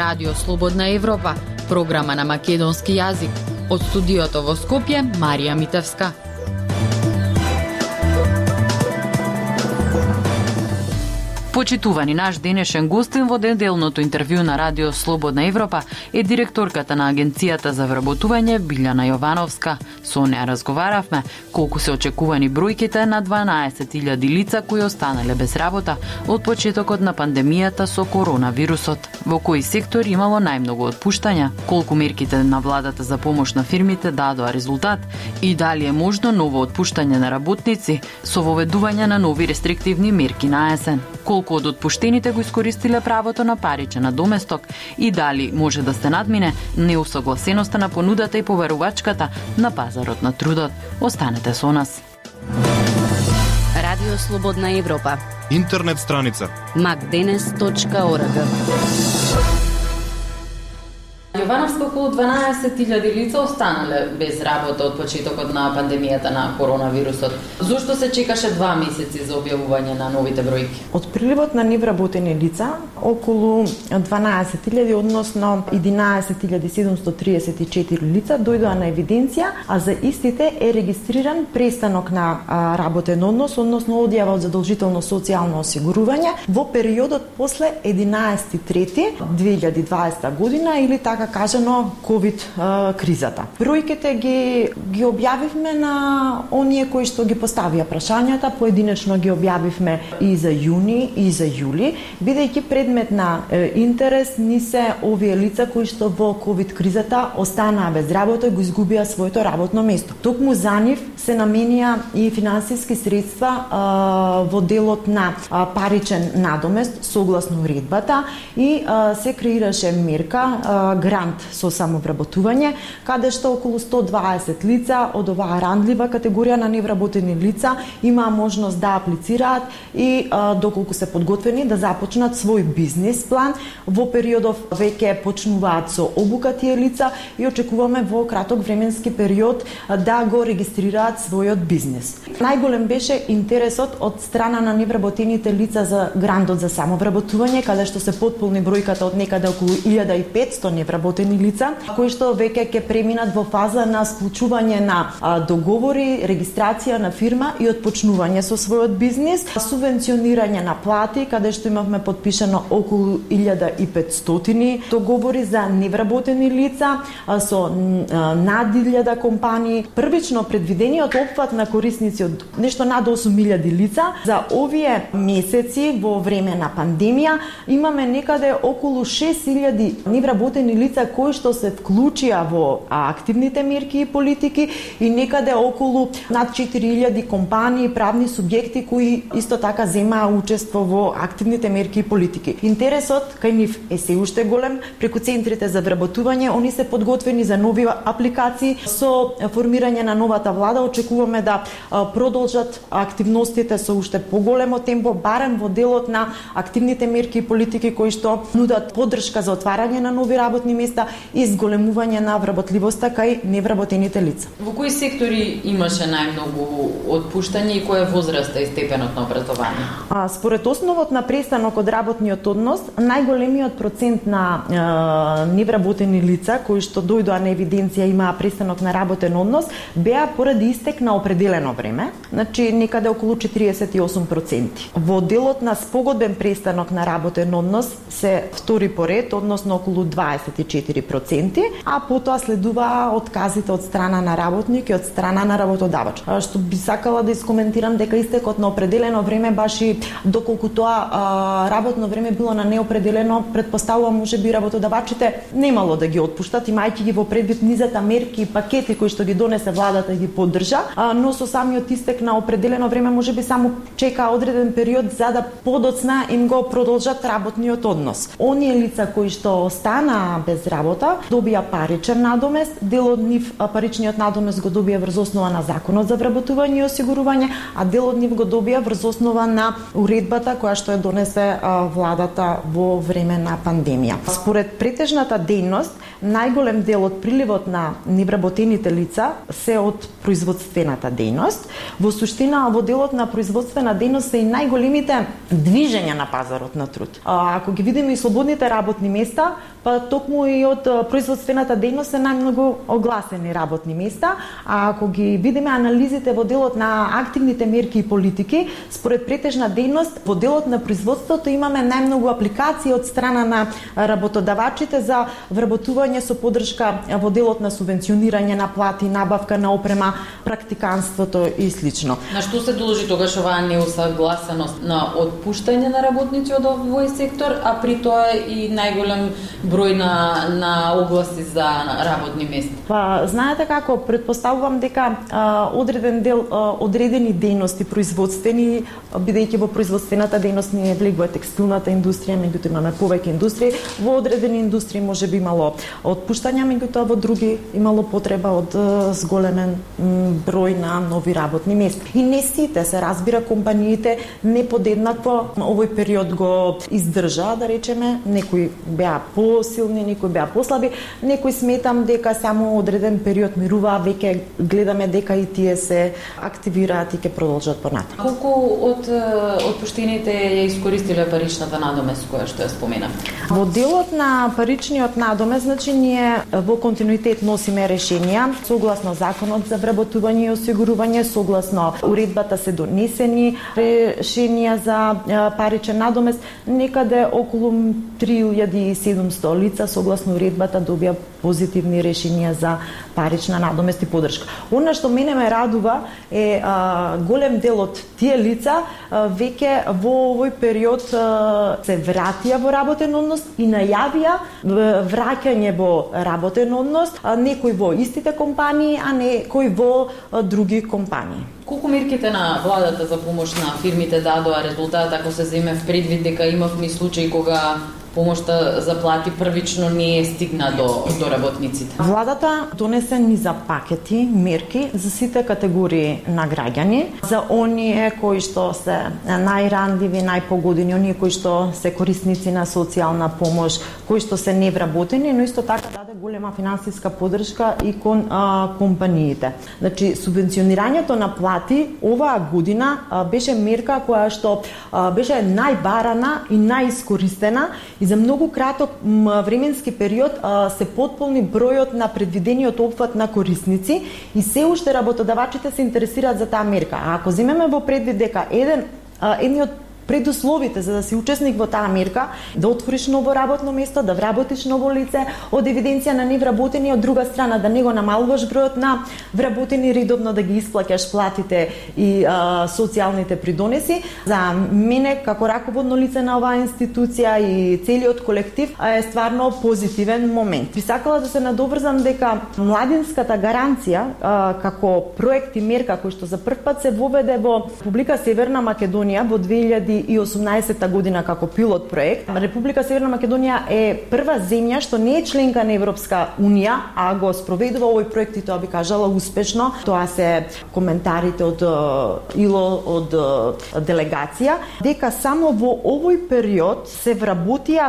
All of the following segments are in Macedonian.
Радио Слободна Европа, програма на македонски јазик. Од студиото во Скопје, Марија Митевска. Почитувани, наш денешен гостин во неделното интервју на Радио Слободна Европа е директорката на Агенцијата за вработување Билјана Јовановска. Со неа разговаравме колку се очекувани бројките на 12.000 лица кои останале без работа од почетокот на пандемијата со коронавирусот. Во кои сектори имало најмногу отпуштања, колку мерките на владата за помош на фирмите дадоа резултат и дали е можно ново отпуштање на работници со воведување на нови рестриктивни мерки на есен. Колку од отпуштените го искористиле правото на паричен надоместок и дали може да се надмине неусогласеноста на понудата и поверувачката на пазарот на трудот. Останете со нас. Радио Слободна Европа. Интернет страница macdenes.org. Јовановска, околу 12.000 лица останале без работа од почетокот на пандемијата на коронавирусот. Зошто се чекаше 2 месеци за објавување на новите бројки? Од приливот на невработени лица, околу 12.000, односно 11.734 лица дојдоа на евиденција, а за истите е регистриран престанок на работен однос, односно одјава од задолжително социјално осигурување во периодот после 11.3.2020 година или така кажано ковид кризата. Бројките ги објавивме на оние кои што ги поставија прашањата, поединечно ги објавивме и за јуни и за јули, бидејќи предмет на интерес ни се овие лица кои што во ковид кризата останаа без работа и го изгубија своето работно место. Токму за нив се наменија и финансиски средства во делот на паричен надомест согласно уредбата и се креираше мерка грант со самовработување, каде што околу 120 лица од оваа ранлива категорија на невработени лица имаа можност да аплицираат и доколку се подготвени да започнат свој бизнес план. Во периодов веќе почнуваат со обука тие лица и очекуваме во краток временски период да го регистрираат својот бизнес. Најголем беше интересот од страна на невработените лица за грантот за самовработување, каде што се потполни бројката од некаде околу 1500 невработени лица, кои што веќе ќе преминат во фаза на склучување на договори, регистрација на фирма и отпочнување со својот бизнес, субвенционирање на плати, каде што имавме подпишано околу 1500 договори за невработени лица со над 1000 компании. Првично предвидениот опфат на корисници од нешто над 8000 лица. За овие месеци во време на пандемија имаме некаде околу 6000 невработени лица кои што се вклучија во активните мерки и политики и некаде околу над 4000 компании, правни субјекти кои исто така земаа учество во активните мерки и политики. Интересот кај нив е се уште голем. Преку центрите за вработување, они се подготвени за нови апликации. Со формирање на новата влада очекуваме да продолжат активностите со уште поголемо темпо, барем во делот на активните мерки и политики кои што нудат поддршка за отварање на нови работни места и зголемување на вработливоста кај невработените лица. Во кои сектори имаше најмногу отпуштање и која е возраста и степенот на образование? Според основот на престанок од работниот однос, најголемиот процент на невработени лица кои што дојдоа на евиденција имаа престанок на работен однос беа поради истек на определено време, значи некаде околу 48%. Во делот на спогодбен престанок на работен однос се втори поред, односно околу 24%, а потоа следуваа отказите од страна на работник и од страна на работодавач. Што би сакала да искоментирам дека истекот на определено време баш и доколку тоа работно време било на неопределено, предпоставувам можеби работодавачите немало да ги отпуштат, имајќи ги во предвид низата мерки и пакети кои што ги донесе владата и ги поддржа, но со самиот истек на определено време можеби само чека одреден период за да подоцна им го продолжат работниот однос. Оние лица кои што останаа без работа добија паричен надомест, дел од нив паричниот надомест го добија врз основа на Законот за вработување и осигурување, а дел од нив го добија врз основа на уредбата која што ја донесе владата во време на пандемија. Според претежната дејност, најголем дел од приливот на невработените лица се од производствената дејност. Во суштина, во делот на производствена дејност се и најголемите движења на пазарот на труд. Ако ги видиме и слободните работни места, па токму и од производствената дејност се најмногу огласени работни места, а ако ги видиме анализите во делот на активните мерки и политики, според претежна дејност во делот на производството имаме најмногу апликации од страна на работодавачите за вработување со поддршка во делот на субвенционирање на плати, набавка на опрема, практиканството и слично. На што се должи тогаш оваа неусагласеност на отпуштање на работници од овој сектор, а при тоа и најголем број на огласи за работни места? Па, знаете како, предпоставувам дека одредени дејности производствени, бидејќи во производствената дејност не влегува текстилната индустрија, меѓутоа имаме повеќе индустрии, во одредени индустрии може би имало отпуштања, меѓутоа во други имало потреба од зголемен број на нови работни места. И не сите, се разбира, компаниите не подеднакво овој период го издржа, да речеме, некои беа посилни, некои беа послаби, некои сметам дека само одреден период мируваа, веќе гледаме дека и тие се активираат и ќе продолжат понатаму. Колку од отпуштените ја искористиле паричната надомест која што ја спомена? Во делот на паричниот надомест, значи ние во континуитет носиме решенија согласно законот за вработување и осигурување, согласно уредбата се донесени решенија за паричен надомест, некаде околу 3700 лица согласно уредбата добија позитивни решенија за парична надомест и поддршка. Она што мене ме радува е голем дел од тие лица веќе во овој период се вратија во работен однос и најавија враќање во работен однос, некои во истите компании, а некои во други компании. Колку мерките на владата за помош на фирмите дадоа резултат, ако се земе в предвид дека имавме случаи кога помошта за плати првично не стигна до работниците? Владата донесе низа пакети, мерки за сите категории на граѓани, за оние кои што се најрандливи, најпогодени, оние кои што се корисници на социјална помош, кои што се невработени, но исто така даде голема финансиска поддршка и кон компаниите. Значи, субвенционирањето на плати оваа година беше мерка која што беше најбарана и најискористена и за многу краток временски период се потполни бројот на предвидениот опфат на корисници и се уште работодавачите се интересираат за таа мерка. А ако земеме во предвид дека едни од предусловите за да си учесник во таа мерка, да отвориш ново работно место, да вработиш ново лице, од евиденција на невработени, од друга страна да не го намалуваш бројот на вработени, редовно да ги исплаќаш платите и социјалните придонеси. За мене како раководно лице на оваа институција и целиот колектив е стварно позитивен момент. Би сакала да се надоврзам дека младинската гаранција како проект и мерка кој што за прв пат се воведе во Република Северна Македонија во 2018 година како пилот проект. Република Северна Македонија е прва земја што не е членка на Европска унија, а го спроведува овој проект и тоа би кажала успешно. Тоа се коментарите од ИЛО, од делегација, дека само во овој период се вработија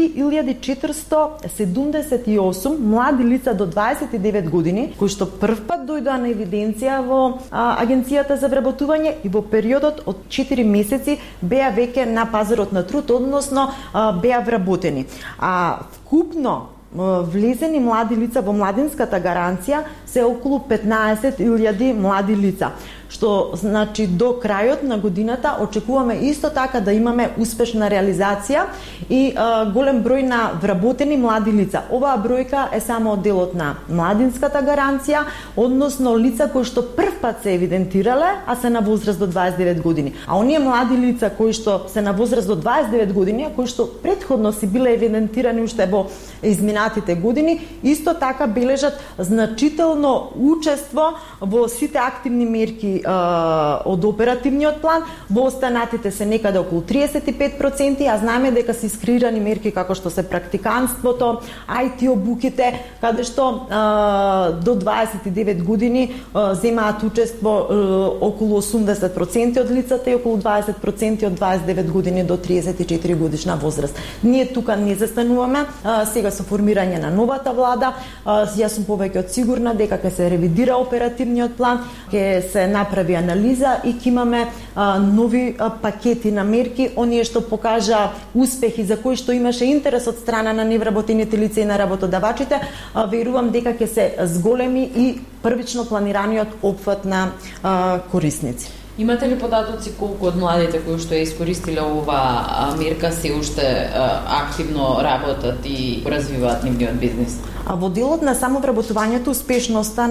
3478 млади лица до 29 години, кои што првпат дојдоа на евиденција во Агенцијата за вработување и во периодот од 4 месеци беа веќе на пазарот на труд, односно беа вработени. А вкупно влезени млади лица во младинската гаранција се околу 15.000 млади лица, што значи до крајот на годината очекуваме исто така да имаме успешна реализација и голем број на вработени млади лица. Оваа бројка е само делот на младинската гаранција, односно лица кои што првпат се евидентирале, а се на возраст до 29 години. А оние млади лица кои што се на возраст до 29 години, а кои што претходно си биле евидентирани уште во изминатите години, исто така бележат значително учество во сите активни мерки од оперативниот план. Во останатите се некаде околу 35%, а знаеме дека се искреирани мерки како што се практиканството, IT обуките, каде што до 29 години земаат учество околу 80% од лицата и околу 20% од 29 години до 34 годишна возраст. Ние тука не застануваме. Сега со формирање на новата влада, јас сум повеќе од сигурна дека ќе се ревидира оперативниот план, ќе се направи направи анализа и ќе имаме нови пакети на мерки, оние што покажа успехи за кои што имаше интерес од страна на невработените лица и на работодавачите, верувам дека ќе се зголеми и првично планираниот опфат на корисници. Имате ли податоци колку од младите кои што ја искористиле ова мерка се уште активно работат и развиваат нивниот бизнис? Во делот на самовработувањето успешноста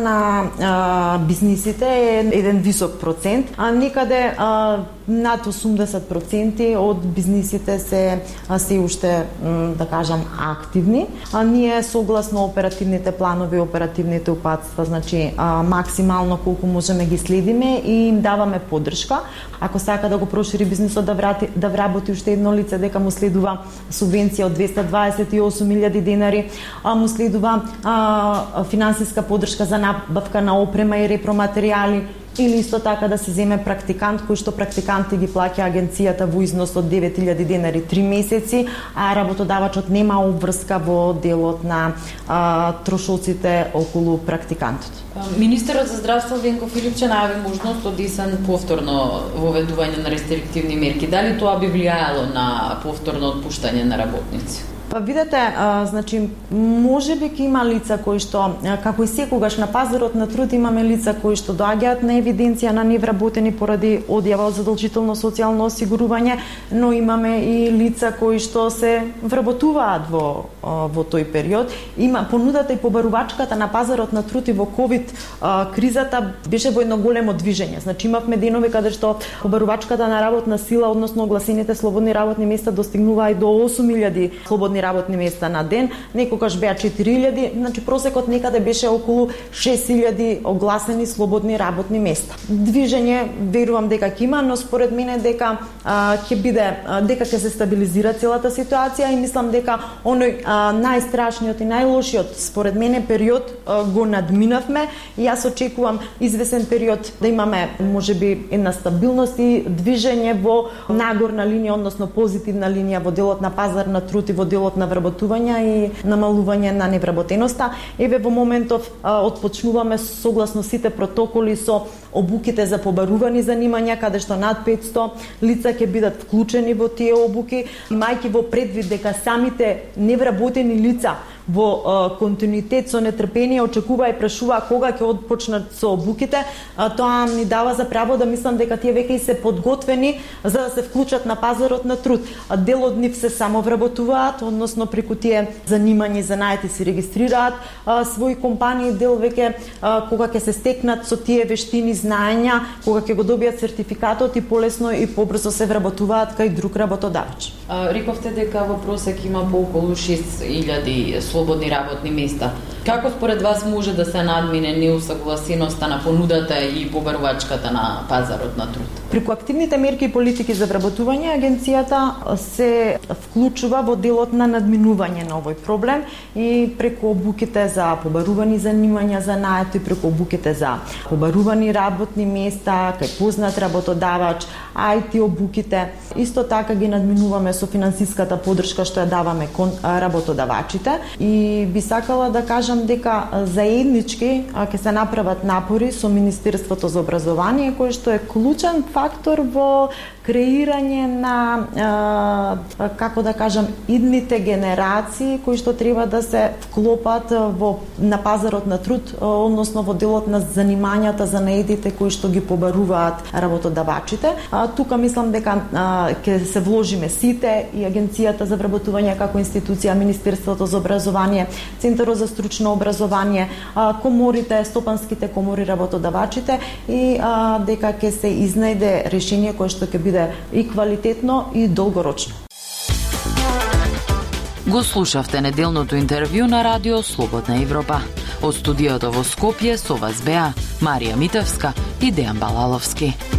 на бизнисите е еден висок процент, а некаде над 80% од бизнисите се уште, да кажам, активни. Ние согласно оперативните планови, оперативните упатства, значи максимално колку можеме ги следиме и им даваме поддршка. Ако сака да го прошири бизнисот, да вработи уште едно лице, дека му следува субвенција од 228.000 денари, му следува финансиска поддршка за набавка на опрема и репроматеријали, или исто така да се земе практикант, кој што практиканти ги плаќа агенцијата во износ од 9.000 денари 3 месеци, а работодавачот нема обврска во делот на трошоците околу практикантот. Министерот за здравство Венко Филипче најави можност од есен повторно воведување на рестриктивни мерки. Дали тоа би влијаело на повторно отпуштање на работници? Па видете, значи можеби ќе има лица кои што, како и секогаш на пазарот на труд, имаме лица кои што доаѓаат на евиденција на невработени поради одјава од задолжително социјално осигурување, но имаме и лица кои што се вработуваат во тој период. Има понудата и побарувачката на пазарот на труд и во ковид кризата беше во едно големо движење. Значи имавме денови каде што побарувачката на работна сила, односно огласените слободни работни места достигнуваа и до 8.000 слободни работни места на ден, некогаш беа 4.000, значи просекот некаде беше околу 6.000 огласени слободни работни места. Движење верувам дека ќе има, но според мене дека ќе се стабилизира целата ситуација и мислам дека оној најстрашниот и најлошиот според мене период го надминавме и јас очекувам извесен период да имаме можеби една стабилност и движење во нагорна линија, односно позитивна линија во делот на пазар на труд и во делот на вработување и намалување на невработеноста. Еве во моментов отпочнуваме согласно сите протоколи со обуките за побарувани занимања, каде што над 500 лица ќе бидат вклучени во тие обуки, имајќи во предвид дека самите невработени лица во континуитет со нетрпение очекува и прашува кога ќе отпочнат со обуките, тоа ни дава за право да мислам дека тие веќе и се подготвени за да се вклучат на пазарот на труд. Дел од нив се самовработуваат, односно преку тие занимања и занаети се регистрираат своји компании, дел веќе кога ќе се стекнат со тие вештини, знаења, кога ќе го добијат сертификатот и полесно и побрзо се вработуваат кај друг работодавач. Рековте дека во просек има по околу 6.000 слободни работни места. Како според вас може да се надмине неусагласеноста на понудата и побарувачката на пазарот на труд? Преку активните мерки и политики за вработување, агенцијата се вклучува во делот на надминување на овој проблем и преку обуките за побарувани занимања за наето и преку обуките за побарувани работни места, кај познат работодавач, IT обуките. Исто така ги надминуваме со финансиската поддршка што ја даваме кон работодавачите и би сакала да кажам дека заеднички ќе се направат напори со Министерството за образование, кој што е клучен фактор во креирање на, како да кажам, идните генерации кои што треба да се вклопат на пазарот на труд, односно во делот на занимањата за наедите кои што ги побаруваат работодавачите. Тука мислам дека ќе се вложиме сите и Агенцијата за вработување како институција, Министерството за образование, Центарот за стручно образование, коморите, стопанските комори, работодавачите и дека ќе се изнајде решение кое што ќе биде и квалитетно и долгорочно. Го слушавте неделното интервју на Радио Слободна Европа. Од студиото во Скопје со вас беа Марија Митевска и Дејан Балаловски.